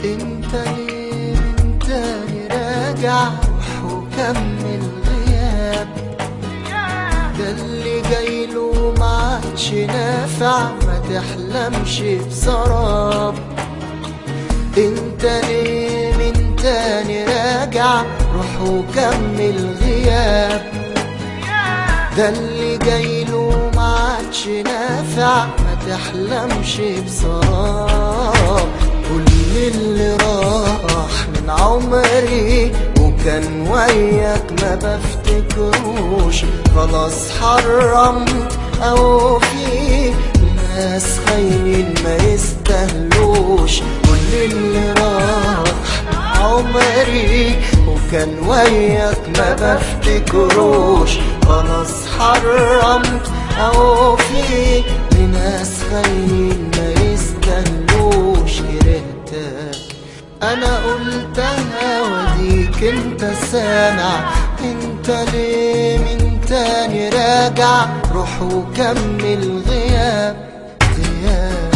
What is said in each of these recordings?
انت ليه من تاني راجع؟ روح وكمل غياب، ده اللي جايله معادش نافع، ما تحلمش بسراب. انت ليه من تاني راجع؟ روح وكمل غياب، ده اللي جايله معادش نافع، ما تحلمش بسراب. كل اللي راح من عمري وكان وياك ما بفتكروش، خلاص حرمت اوفي، ناس خاينين ما يستاهلوش. كل اللي راح عمري وكان وياك ما بفتكروش، خلاص حرمت اوفي، لناس خاينين ما يستاهلوش. كرهتك انا قلتها وديك انت سامع، انت ليه من تاني راجع؟ روح وكمل غياب غياب.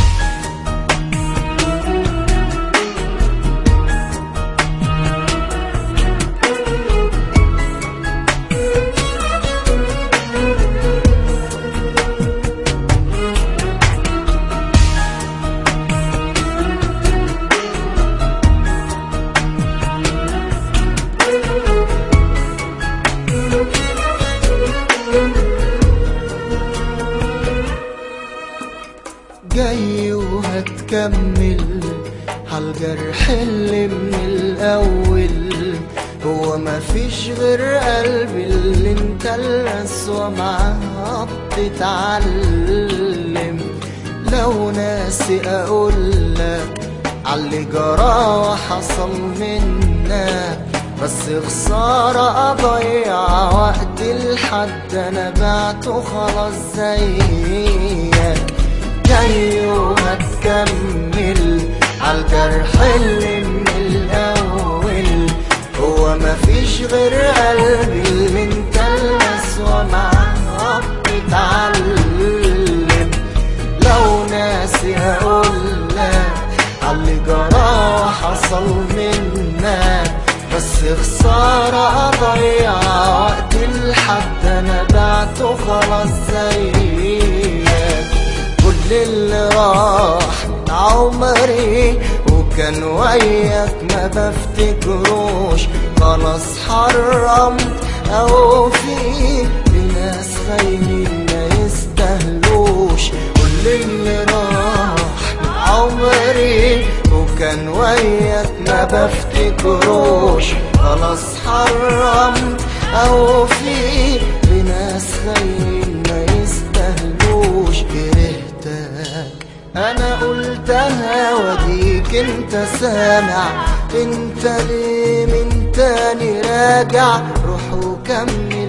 جاي وهتكمل هالجرح اللي من الأول، هو مفيش غير قلبي اللي انت الأسوأ معاه بتتعلم. لو ناسي أقولك عاللي جرى وحصل منك، بس خسارة أضيع وقت لحد أنا بعته خلاص زيك. جاي وهتكمل عالجرح اللي من الأول، هو مفيش غير قلبي اللي انت الأسوأ معاه بتتعلم. لو ناسي هقولك عاللي جرى وحصل منك، بس خسارة أضيع وقت لحد أنا بعته خلاص زيك. كل اللي راح من عمري وكان وياك ما بفتكروش، خلاص حرمت اوفي، لناس خاينين ما يستاهلوش. كل اللي راح من عمري وكان وياك ما بفتكروش، خلاص حرمت اوفي، لناس خاينين ما يستاهلوش. كرهتك انا قلتها وديك انت سامع، انت ليه من تاني راجع؟ روح وكمل